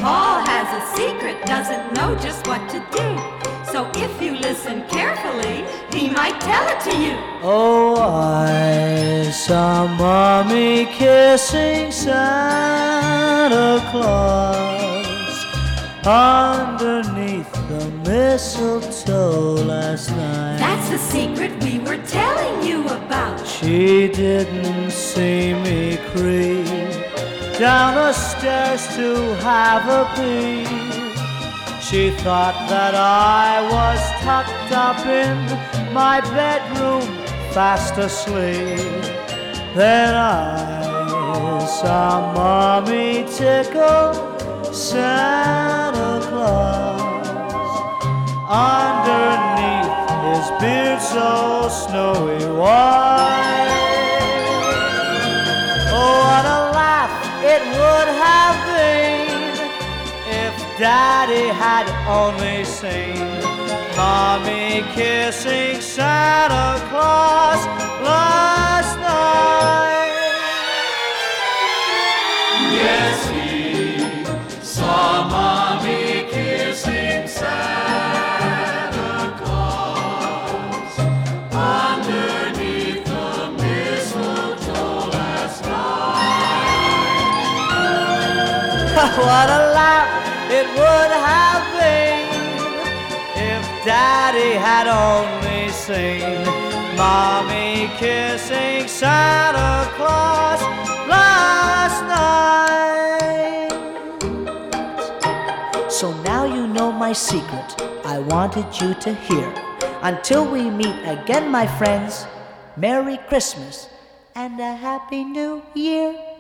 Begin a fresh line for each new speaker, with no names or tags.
Paul has a secret, doesn't know just what to do. So if you listen carefully, he might tell it to you.
Oh, I saw Mommy kissing Santa Claus underneath the mistletoe last night.
That's the secret we were telling you about.
She didn't see me creep down the stairs to have a peep. She thought that I was tucked up in my bedroom, fast asleep. Then I saw Mommy tickle Santa Claus underneath his beard so snowy white. Oh, what a laugh it would have been if Daddy had only seen Mommy kissing Santa Claus last night.
Yes, he saw Mommy kissing Santa Claus underneath the mistletoe last night.
What a laugh it would have been if Daddy had only seen Mommy kissing Santa Claus last night. So now you know my secret I wanted you to hear. Until we meet again, my friends, Merry Christmas and a Happy New Year.